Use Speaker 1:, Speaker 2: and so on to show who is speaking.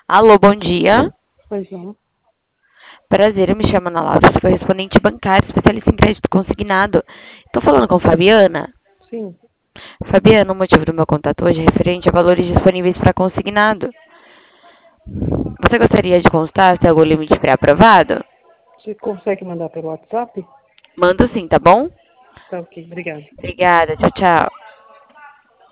Speaker 1: Alô, bom dia.
Speaker 2: Pois não.
Speaker 1: Prazer, eu me chamo Ana Laura, sou correspondente bancário, especialista em crédito consignado. Estou falando com Fabiana.
Speaker 2: Sim.
Speaker 1: Fabiana, o motivo do meu contato hoje é referente a valores disponíveis para consignado. Você gostaria de constar se tem algum limite pré-aprovado?
Speaker 2: Você consegue mandar pelo WhatsApp?
Speaker 1: Mando sim, tá bom?
Speaker 2: Tá ok, obrigada.
Speaker 1: Obrigada, tchau, tchau.